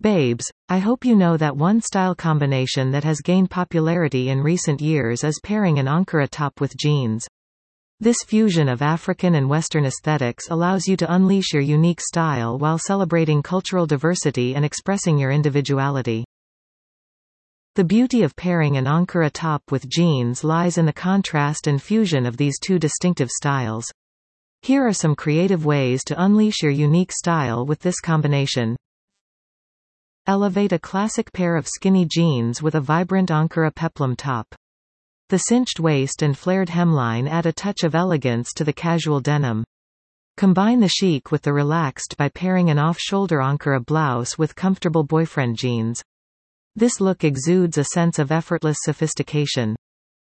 Babes, I hope you know that one style combination that has gained popularity in recent years is pairing an Ankara top with jeans. This fusion of African and Western aesthetics allows you to unleash your unique style while celebrating cultural diversity and expressing your individuality. The beauty of pairing an Ankara top with jeans lies in the contrast and fusion of these two distinctive styles. Here are some creative ways to unleash your unique style with this combination. Elevate a classic pair of skinny jeans with a vibrant Ankara peplum top. The cinched waist and flared hemline add a touch of elegance to the casual denim. Combine the chic with the relaxed by pairing an off-shoulder Ankara blouse with comfortable boyfriend jeans. This look exudes a sense of effortless sophistication.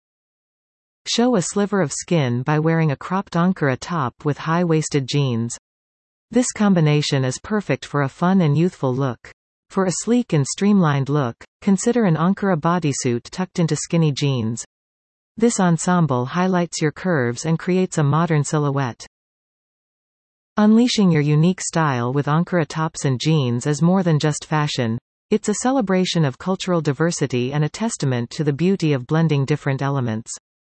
Show a sliver of skin by wearing a cropped Ankara top with high-waisted jeans. This combination is perfect for a fun and youthful look. For a sleek and streamlined look, consider an Ankara bodysuit tucked into skinny jeans. This ensemble highlights your curves and creates a modern silhouette. Unleashing your unique style with Ankara tops and jeans is more than just fashion. It's a celebration of cultural diversity and a testament to the beauty of blending different elements.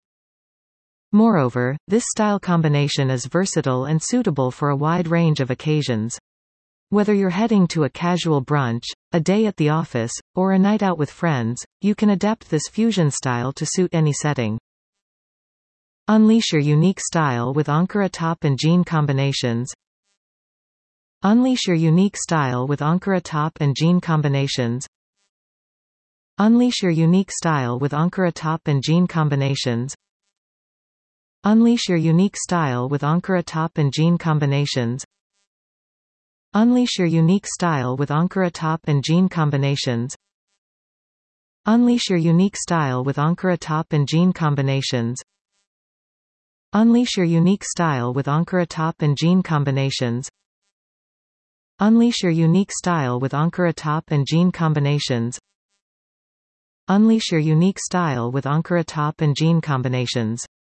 Moreover, this style combination is versatile and suitable for a wide range of occasions. Whether you're heading to a casual brunch, a day at the office, or a night out with friends, you can adapt this fusion style to suit any setting. Unleash your unique style with Ankara top and jean combinations. Unleash your unique style with Ankara top and jean combinations. Unleash your unique style with Ankara top and jean combinations. Unleash your unique style with Ankara top and jean combinations. Unleash your unique style with Ankara top and jean combinations. Unleash your unique style with Ankara top and jean combinations. Unleash your unique style with Ankara top and jean combinations. Unleash your unique style with Ankara top and jean combinations. Unleash your unique style with Ankara top and jean combinations.